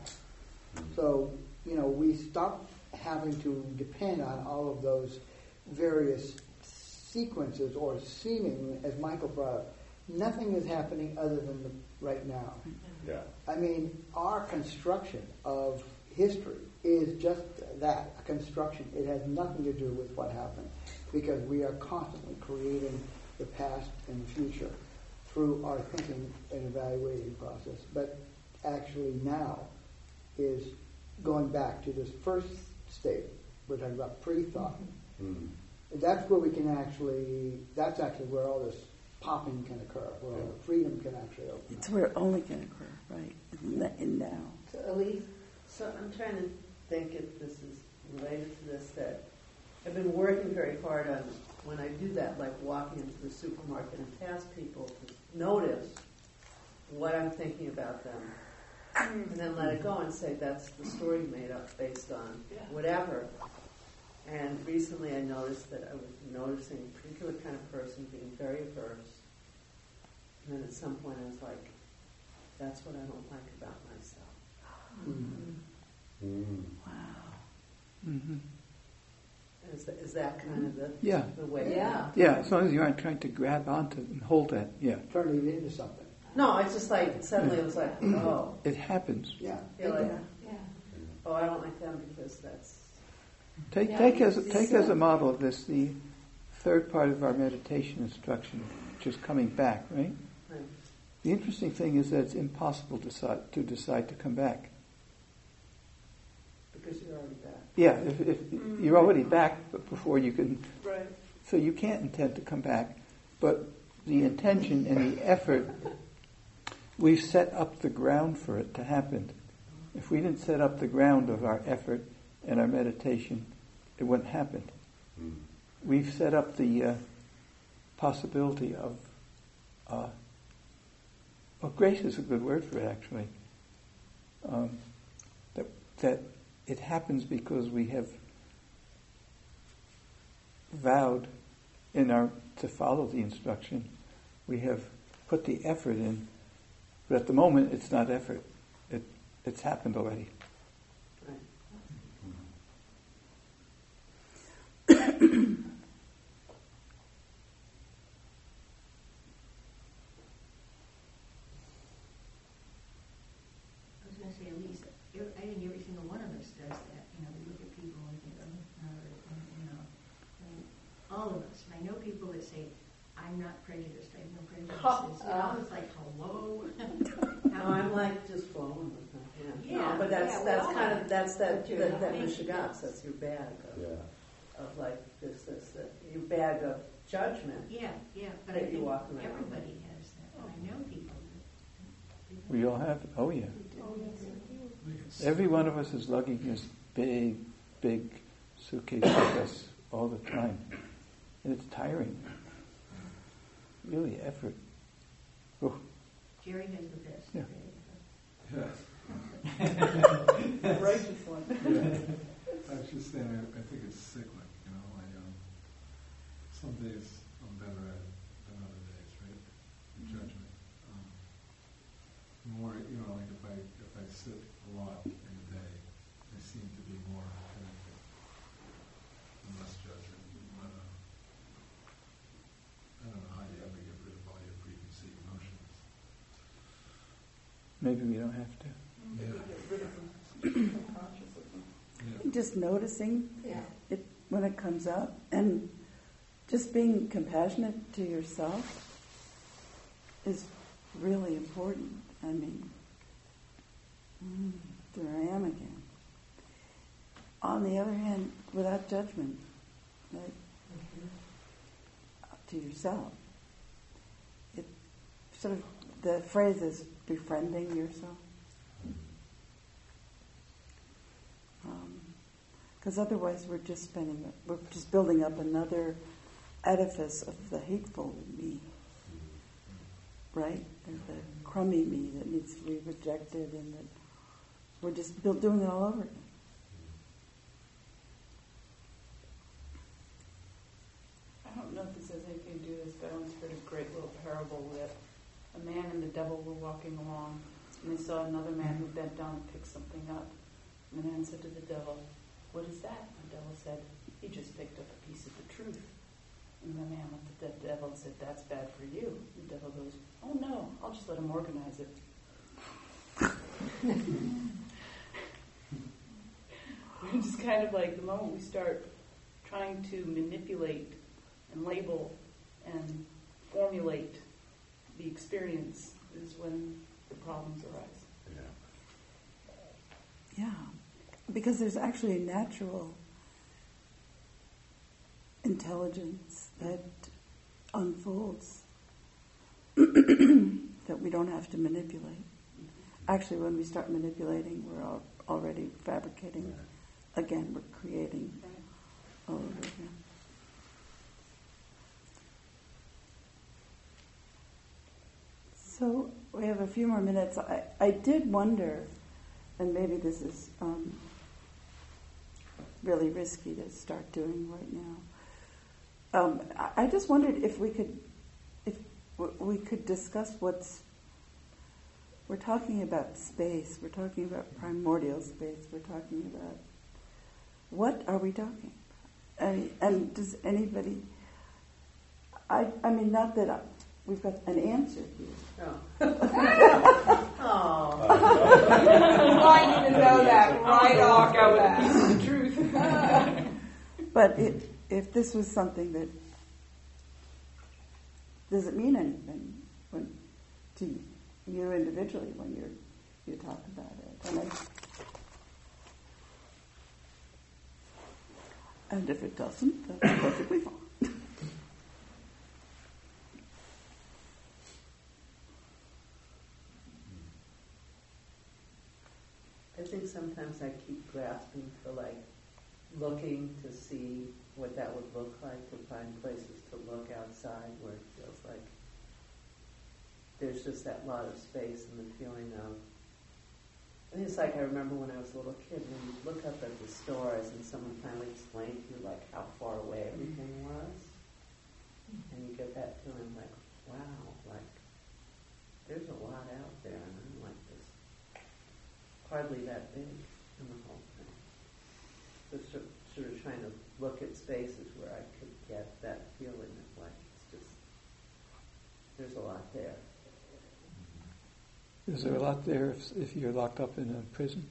So you know, we stop having to depend on all of those various sequences or seeming, as Michael brought up. Nothing is happening other than the right now. Yeah. I mean, our construction of history is just that, a construction. It has nothing to do with what happened, because we are constantly creating the past and the future through our thinking and evaluating process. But actually now is going back to this first state. We're talking about pre-thought. Mm-hmm. That's where we can actually, that's actually where all this popping can occur, where all the freedom can actually open It's up. where it only can occur, right, in, in now. So, Elise, so I'm trying to think if this is related to this, that I've been working very hard on, when I do that, like walking into the supermarket and pass people, to notice what I'm thinking about them, and then let it go and say, that's the story you made up based on whatever. And recently I noticed that I was noticing a particular kind of person being very averse. And then at some point I was like, that's what I don't like about myself. Mm-hmm. Mm. Wow. Mm-hmm. Is that, is that kind of the, yeah. the way? Yeah. Yeah, as long as you aren't trying to grab onto and hold that, yeah. Turn it into something. No, it's just like, suddenly it was like, oh. It happens. Yeah. You're like, Yeah. oh, I don't like them because that's... Take, Yeah, take, as, it's take so- as a model of this the third part of our meditation instruction, which is coming back, right? Right. The interesting thing is that it's impossible to decide to, decide to come back. Because you're already back. Yeah, if, if mm-hmm. you're already back before you can... Right. So you can't intend to come back, but the intention and the effort, we've set up the ground for it to happen. If we didn't set up the ground of our effort and our meditation, it wouldn't happen. Mm. We've set up the uh, possibility of, uh, well, grace is a good word for it, actually. Um, that that it happens because we have vowed in our to follow the instruction. We have put the effort in, but at the moment it's not effort. It it's happened already. I was going to say, Elise, every- I think every single one of us does that. You know, we look at people and think, oh, no, and, you know, and all of us. And I know people that say, I'm not prejudiced. I have no prejudices. You know, it's like, hello. No, I'm like just flowing with them. Yeah, Yeah, no, but that's yeah, that's well, kind of that's that but you're that, not that making mishigas. it. That's your bag of, Yeah. of like this this that your bag of judgment. Yeah, yeah. But That I you think walk around. everybody has that. And I know people that. We all have, oh yeah. Oh, yes, they do. Every one of us is lugging this big, big suitcase with us all the time. And it's tiring. Really effort. Oh. Jerry has the best. Yeah. Yeah. Righteous one. Yeah. I was just saying, I, I think it's cyclic, you know, I, um, some days I'm better at it than other days, right? Judgment. Um, more, you know, like if I, if I sit a lot in a day, I seem to be more connected and less judgment. But, uh, I don't know how you ever get rid of all your preconceived notions. Maybe we don't have to. Yeah. Yeah. Just noticing Yeah. it when it comes up, and just being compassionate to yourself is really important. I mean, mm, there I am again. on the other hand, without judgment, right? Mm-hmm. To yourself. It sort of, the phrase is befriending yourself. Because um, otherwise we're just spending, we're just building up another edifice of the hateful me, right? There's the crummy me that needs to be rejected, and that we're just build, doing it all over again. I don't know if this has anything to do with this, but I once heard a great little parable that a man and the devil were walking along, and they saw another man who bent down and picked something up. And the man said to the devil, "What is that?" And the devil said, "He just picked up a piece of the truth." And the man looked at the devil and said, "That's bad for you." And the devil goes, "Oh no, I'll just let him organize it." It's just kind of like the moment we start trying to manipulate and label and formulate the experience is when the problems arise. Yeah. Yeah. Because there's actually a natural intelligence that unfolds that we don't have to manipulate. Actually, when we start manipulating, we're al- already fabricating. Again, we're creating all over again. So we have a few more minutes. I, I did wonder, and maybe this is um, really risky to start doing right now. Um, I, I just wondered if we could, if w- we could discuss what's. We're talking about space. We're talking about primordial space. We're talking about what are we talking about? And, and does anybody? I I mean, not that I, we've got an answer here. Oh. Oh. I didn't know that right off out the with a piece bat. of the truth. But if if this was something that, does it mean anything when to you individually when you're you talk about it? And, I, and if it doesn't, that's perfectly fine. I think sometimes I keep grasping for like looking to see what that would look like, to find places to look outside where it feels like there's just that lot of space and the feeling of, and it's like I remember when I was a little kid, when you look up at the stores and someone finally explained to you like how far away everything was, and you get that feeling like, wow, like there's a lot out there, and I'm like this, hardly that big in the whole thing. So sort sort of trying to look at spaces where I could get that feeling of like it's just, there's a lot there. Is there a lot there if, if you're locked up in a prison?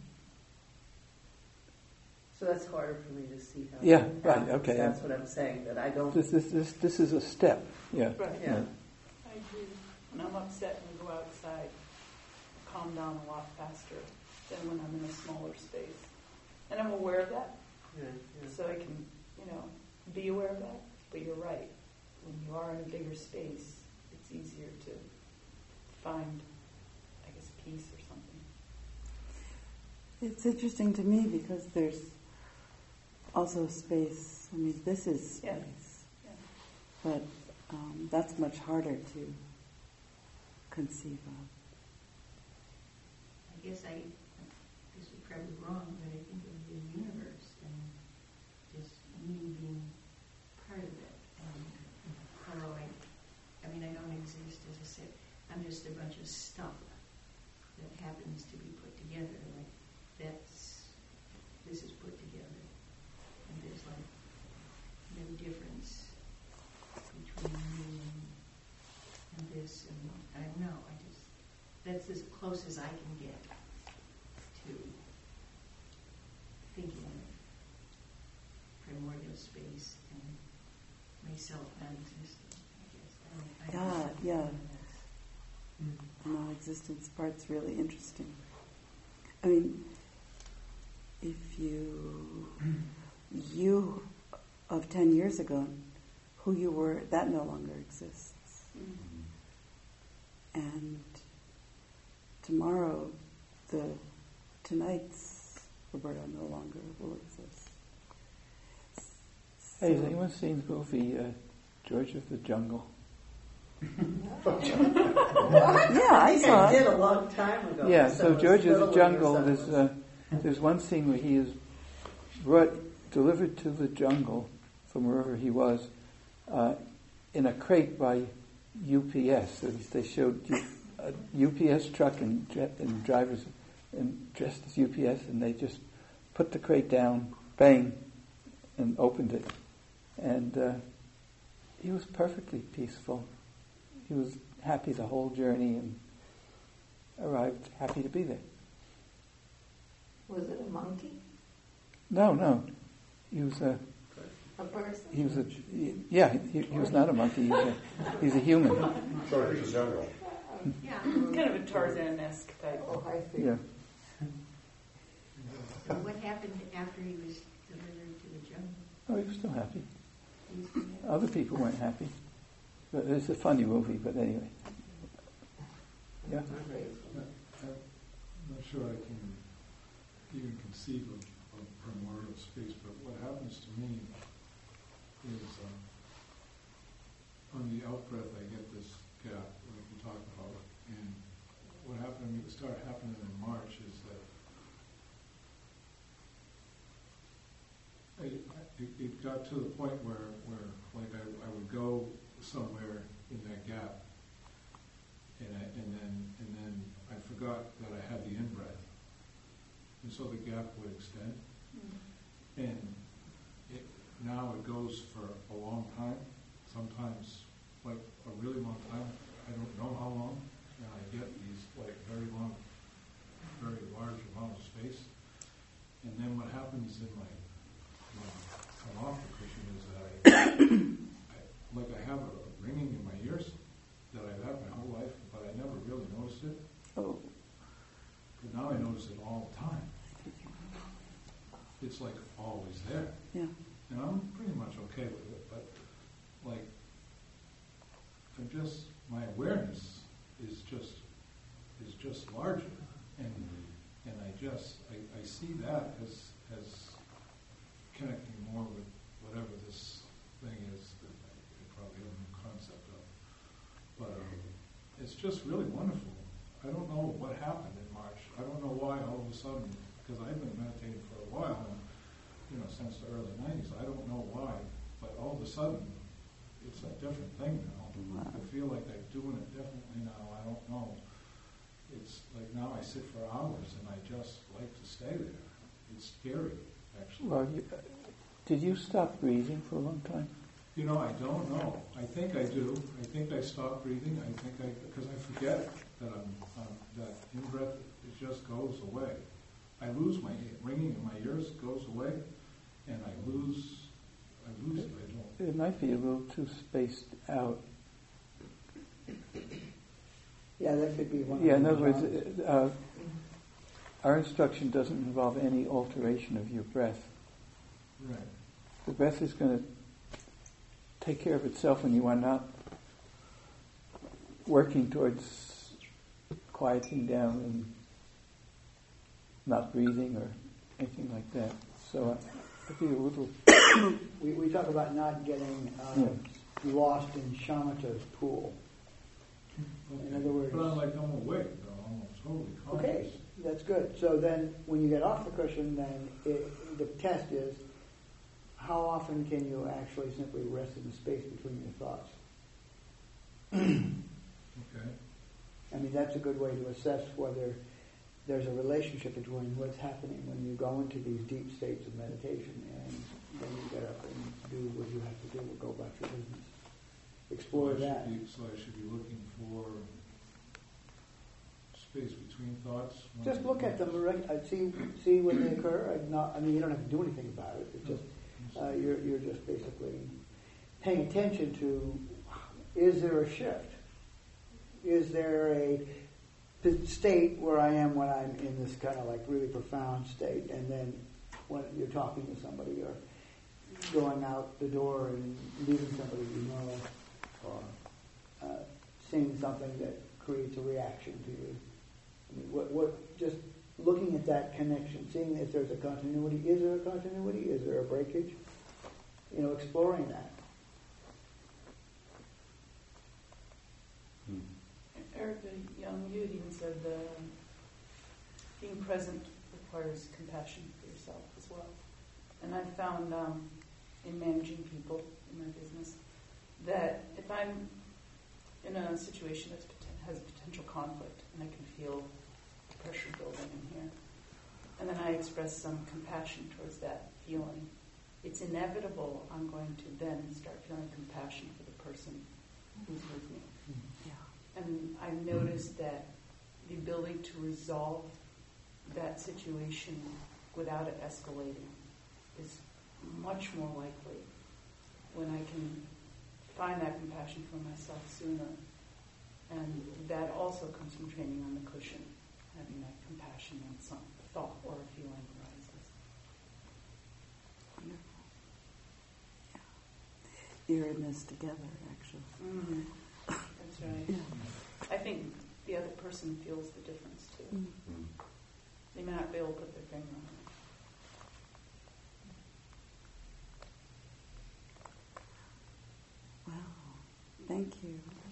So that's harder for me to see how. Yeah, that right, happens. okay. That's what I'm saying, that I don't. This, this, this, this is a step, yeah. Right. Yeah. I agree. When I'm upset and I go outside, I calm down a lot faster than when I'm in a smaller space. And I'm aware of that, Yeah, yeah. so I can, you know, be aware of that. But you're right. When you are in a bigger space, it's easier to find, I guess, peace or something. It's interesting to me because there's also space. I mean, this is space, Yeah. Yeah. but um, that's much harder to conceive of. I guess I, this is probably wrong, but I think of the universe and just me being part of it. And how I, I mean, I don't exist, as I said. I'm just a bunch of stuff that happens to be put together. Like, that's, this is put together. And there's like no difference between me and, and this. And I don't know, I just, that's as close as I can get to thinking of primordial space and myself non-existent, I guess. I don't, I don't Yeah, know. yeah. The non-existence part's really interesting. I mean, if you you of ten years ago, who you were, that no longer exists. And tomorrow, the tonight's Roberta no longer will exist. Hey, has anyone seen the movie uh, George of the Jungle? What? Yeah, I think saw I it. did a long time ago. Yeah, So so it was George of the little when Jungle, your son there's, was- uh, there's one scene where he is brought, delivered to the jungle from wherever he was uh, in a crate by U P S. So they showed a U P S truck and, and drivers and dressed as U P S, and they just put the crate down, bang, and opened it. And uh, he was perfectly peaceful. He was happy the whole journey and arrived happy to be there. Was it a monkey? No, no. He was a, A person? he was a, yeah, he, he was not a monkey. He's a, he's a human. George of the Jungle. Yeah. Kind of a Tarzan-esque type. Oh, I see. Yeah. So what happened after he was delivered to the jungle? Oh, he was still happy. He was doing that? Other people weren't happy. But it's a funny movie, but anyway. Yeah. I'm not sure I can even conceive of, of primordial space, but what happens to me is uh, on the out-breath I get this gap, like you talked about, and what happened to me, what started happening in March is that I, it, it got to the point where, where like I, I would go somewhere in that gap, and I, and then and then I forgot that I had the in-breath, and so the gap would extend, mm-hmm. and it, now it goes for a long time, sometimes like a really long time. I don't know how long, and I get these like very long, very large amount of space, and then what happens in my when I come off the cushion is that I, I like I have a ringing in my ears that I've had my whole life, but I never really noticed it. Oh. But now I notice it all the time. It's like always there. Yeah. And I'm pretty much okay with it, but like I'm just my awareness is just is just larger, and and I just I, I see that as as connecting more with whatever this thing is that I, I probably have no concept of. But um, it's just really wonderful. I don't know what happened in March. I don't know why all of a sudden, because I've been meditating for a while, and, you know, since the early nineties. I don't know why, but all of a sudden, it's a different thing now. Wow. I feel like I'm doing it differently now. I don't know. It's like now I sit for hours and I just like to stay there. It's scary, actually. Well, you, uh, did you stop breathing for a long time? You know, I don't know. I think I do. I think I stop breathing. I think I, because I forget that I'm, um, that in-breath, it just goes away. I lose my, ringing in my ears goes away, and I lose, I lose it. I don't. It might be a little too spaced out. Yeah, that could be one. Yeah, of in the other words, challenges. uh, our instruction doesn't involve any alteration of your breath. Right. The breath is going to take care of itself when you are not working towards quieting down and not breathing or anything like that. So uh, I'd be a little... we, we talk about not getting uh, Yeah. lost in shamatha's pool. Okay. In other words... But I'm like, I'm awake, though. I'm totally conscious. Okay, that's good. So then, when you get off the cushion, then it, the test is, how often can you actually simply rest in the space between your thoughts? Okay. I mean, that's a good way to assess whether there's a relationship between what's happening when you go into these deep states of meditation and then you get up and do what you have to do or go about your business. Explore so I that. Should be, so I should be looking for space between thoughts. Just look at them, reg- uh, see see when they occur. I'd not, I mean, you don't have to do anything about it. It's just uh, you're you're just basically paying attention to: is there a shift? Is there a state where I am when I'm in this kind of like really profound state, and then when you're talking to somebody or going out the door and meeting somebody you know, or uh, seeing something that creates a reaction to you. I mean, what, what, just looking at that connection, seeing if there's a continuity. Is there a continuity? Is there a breakage? You know, exploring that. Hmm. Erica Young Yudin said the being present requires compassion for yourself as well. And I've found um, in managing people in my business that if I'm in a situation that has potential conflict and I can feel pressure building in here, and then I express some compassion towards that feeling, it's inevitable I'm going to then start feeling compassion for the person who's with me. Yeah. And I've noticed that the ability to resolve that situation without it escalating is much more likely when I can find that compassion for myself sooner. And that also comes from training on the cushion, having that compassion when some thought or a feeling arises. Wonderful. Yeah. You're in this together, actually. Mm-hmm. That's right. Yeah. I think the other person feels the difference too. Mm-hmm. They may not be able to put their finger on it. Wow. Thank you.